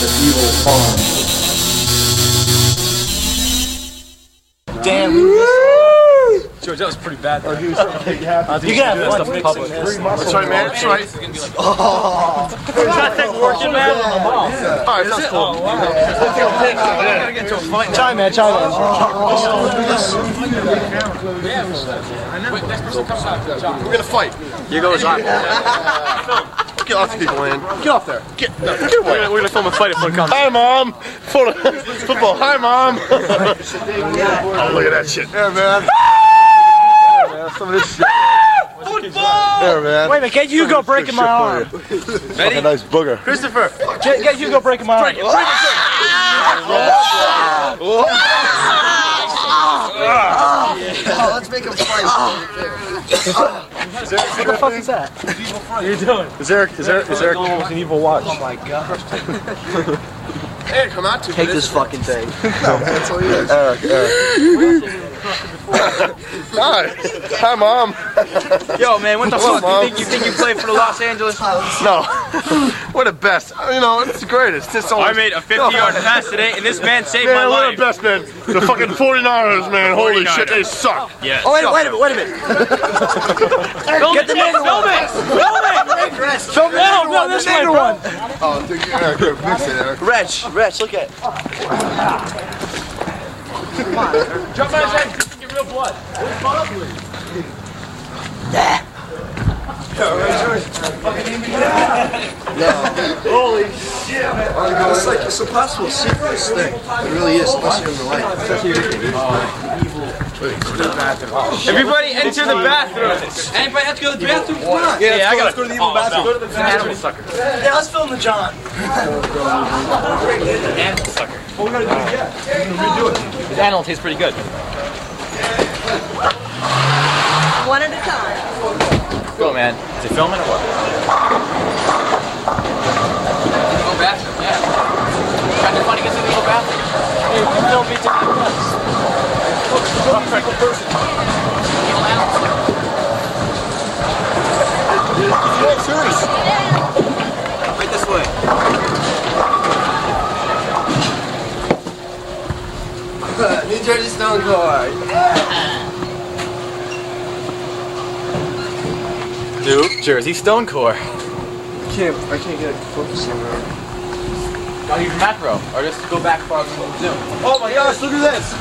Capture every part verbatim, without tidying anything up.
evil farm. Damn. George, that was pretty bad. Or do something you have to You can have fun in public. That's right, man. That's right. Oh. That thing working, man? All right, that's cool. Chime, man. Chime, man. We're gonna fight. Here goes on. Get off the people, man. Get off there. Get, no, get away. We're gonna, we're gonna film a fight if one comes. Hi, Mom. Football. Hi, Mom. Oh, look at that shit. Yeah, man. Yeah, man. Some of this shit. Football! There, man. Wait a minute, get Hugo breaking my arm. Ready? A nice booger. Christopher, get, get Hugo breaking my arm. Break it, break it, Oh, let's make him fight. What the fuck is that? What are you doing? Is there, is there, is there an evil watch? Oh my god. Hey, come out to Take this fucking thing. No, that's all he is. Eric, Eric. Hi. Hi, Mom. Yo, man, what the Hello, fuck? Mom. You think, you think you play for the Los Angeles? No. We're the best. You know, it's the greatest. It's I made a fifty-yard pass today, and this man saved Man, my we're life. the best, man. The fucking forty-niners, man. Holy shit, they suck. Yes. Oh, wait, wait a minute, wait a minute. Film Get it, the yes, nigger film one. it! Film it! Film no, no, this way, bro. Oh, dude, Eric, here, mix it, Eric. Wretch, Wretch, look at. Jump on his head, get real blood. Holy shit. It's like, it's impossible to see this thing. It really is, unless you're in the light. Everybody enter the bathroom. Anybody have to go to the bathroom? Come on. Yeah, yeah I gotta go to the evil bathroom. Go to the animal sucker. Yeah, let's film the John. Animal sucker. What we gotta do? Yeah. Redo it. His animal tastes pretty good. One at a time. Go, man. Is it filming or what? Oh, bathroom, yeah. Trying to find to get to the evil bathroom. Hey, you film me taking the piss. Evil person. Evil animal sucker. Yeah, serious. Right this way. New Jersey Stone Cold. New Jersey Stone Core. I can't, I can't get it focused on that. Gotta use macro, or just go back far and zoom. Oh my gosh, look at this!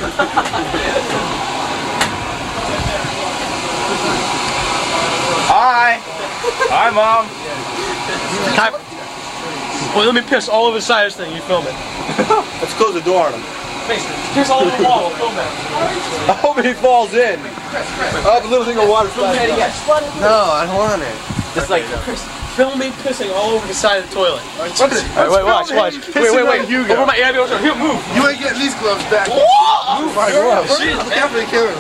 Hi! Hi, Mom! Hi. Well, let me piss all over the side of this thing. You film it. Let's close the door on him. Piss all over the wall. We'll film that. I hope he falls in. I have a little thing of water splashing. No, I don't want it. Just like film me pissing all over the side of the toilet. Let's, All right, wait, watch, watch. Wait, wait, wait. Hugo. Over my, yeah, over here, move. You ain't getting these gloves back. Move my gloves. Look out for the camera.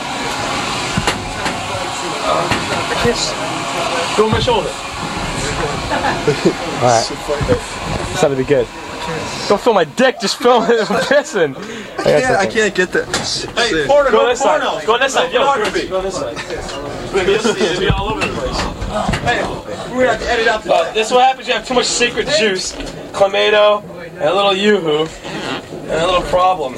Kiss. Go on my shoulder. Alright. This ought to be good. Don't film my dick, just film it. I'm pissing. I can't, I can't get that. Hey, porno, go this side. Go this side. Yo, go this side. You'll see it. It'll be all over the place. Hey, we're gonna have to edit out the. Uh, this is what happens. You have too much secret juice, clamato, and a little yoo-hoo, and a little problem.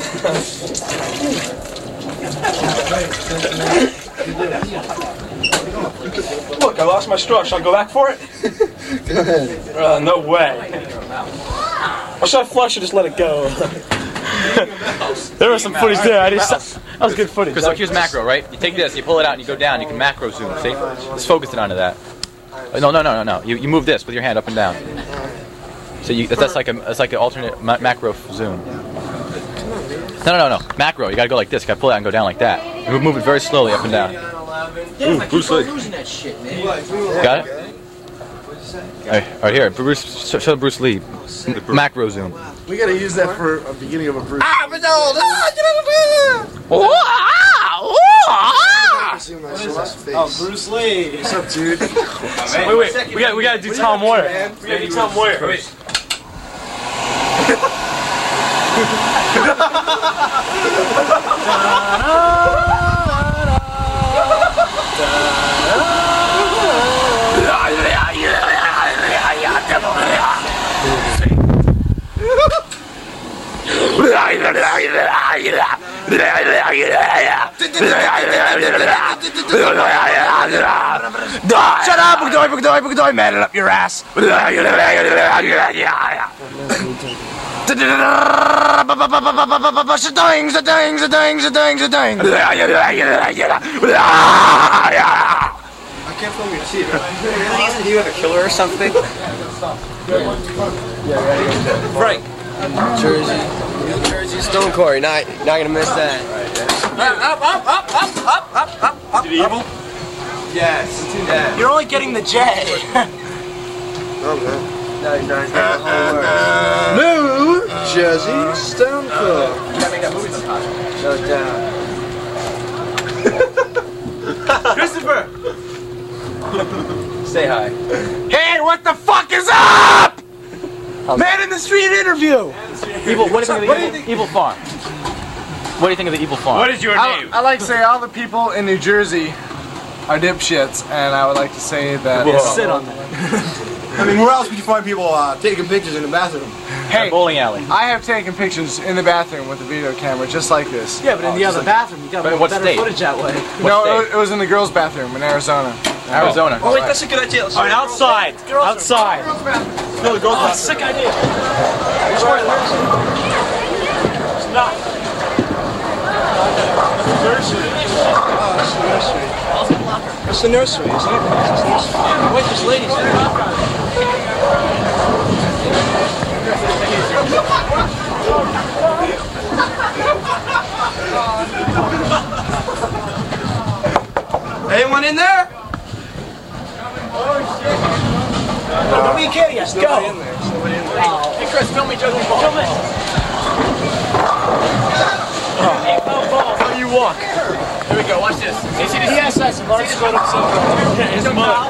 Look, I lost my straw. Should I go back for it? Go ahead. Uh, no way. Or should I flush or just let it go? There was some footage there. I just, that was good footage. Because look, here's macro, right? You take this, you pull it out, and you go down. You can macro zoom. See? Just focus it onto that. Uh, No, no, no, no, no. You you move this with your hand up and down. So you that's like a that's like an alternate ma macro zoom. No, no, no, no. Macro. You gotta go like this. You gotta pull it out and go down like that. You move it very slowly up and down. Ooh, Bruce Lee. Got it? Alright, right here. Bruce, show, show Bruce Lee. M macro zoom. We gotta use that for a beginning of a Bruce. Ah, but no! Oh, Bruce Lee. What's up, dude? Wait, wait. We got we gotta do Tom Moyer. We gotta do Tom Moyer first. Shut up, Bugdoy, Bugdoy, Bugdoy, man it up your ass. Zadoing, zadoing, zadoing, zadoing, zadoing. I can't film your teeth. Do you have a killer or something? Frank. Jersey. New Jersey Stone Quarry. Not, not gonna miss that. Up, up, up, up, up, up, up, up. Is it evil? Yes. Yeah. You're only getting the J. Okay. No, you're not getting the whole word. New Jersey Stone Quarry. You gotta make that movie sometime. Shut it down. Christopher! Say hi. Hey, what the fuck is up? Man in the street interview. Evil. What do you think of the evil, evil farm? What do you think of the evil farm? What is your name? I, I like to say all the people in New Jersey are dipshits, and I would like to say that. Well, sit on that. I mean, where else would you find people uh, taking pictures in the bathroom? Hey, bowling alley. I have taken pictures in the bathroom with a video camera, just like this. Yeah, but in oh, the other like bathroom, you got more better state? footage that way. No, state? it, it was in the girls' bathroom in Arizona. Arizona. Oh, wait, that's a good idea. All right, outside. Outside. No, the girls' Oh, sick idea. Which one? It's not. Nursery. Oh, that's the nursery. That's the nursery, isn't it? That's the nursery. Wait, there's ladies there. Anyone in there? Don't be a kid, yes, go! Hey, Chris, film me juggling balls. Film it. How do you walk? Here we go, watch this. You see this? Yes, that's a large scope of Yeah, here's the mother.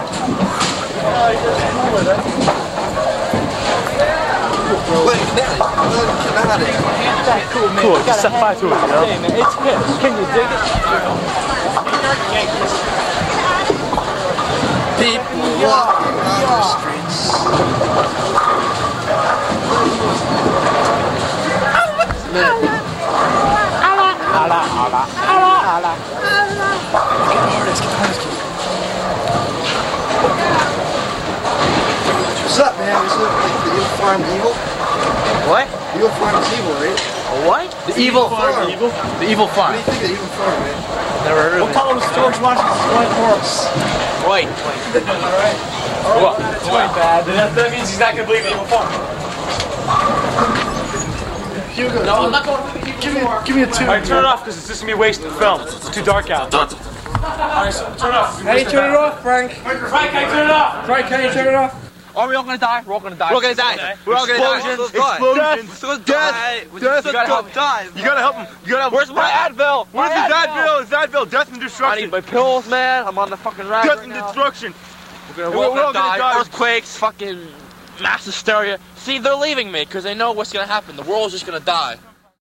Wait, get out of here. Cool, just set fire to it, you know? Hey, man, it's pissed. Can you dig it? People walking on the streets. What's up, man? Is it like the evil farm evil? What? The evil farm is evil, right? What? The evil farm. Evil? The evil farm. What do you think of the evil farm, man? Never heard of What color was George Washington's white horse? White. Alright. What? That's white. Bad. That, that means he's not going to believe the evil farm. Hugo, No, I'm not going to give me, give me a two. Alright, turn it off because it's just going to be a waste of film. It's too dark out. Alright, so turn it off. How do you turn it off, Frank? Frank, can you turn it off? Frank, can you turn it off? Are we all gonna die? We're all gonna die. We're all gonna die. We're all gonna die. Explosions. Death. Death. You gotta help. You gotta help him. You gotta help. Where's my Advil? Where's his Advil? His Advil. Death and I destruction. need my pills, man. I'm on the fucking rack Death right and now. destruction. We're gonna, We're we're all gonna die. gonna die. Earthquakes, fucking mass hysteria. See, they're leaving me because they know what's gonna happen. The world's just gonna die.